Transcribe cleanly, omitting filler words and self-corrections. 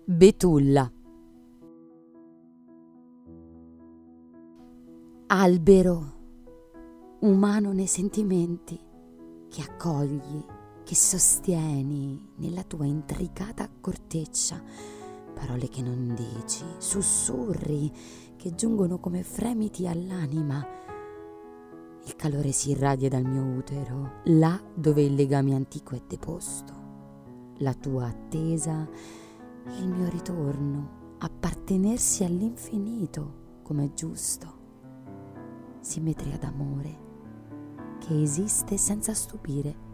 Betulla. Albero umano nei sentimenti, che accogli, che sostieni nella tua intricata corteccia, parole che non dici, sussurri che giungono come fremiti all'anima. Il calore si irradia dal mio utero, là dove il legame antico è deposto. La tua attesa e il mio ritorno, appartenersi all'infinito come è giusto. Simmetria d'amore che esiste senza stupire.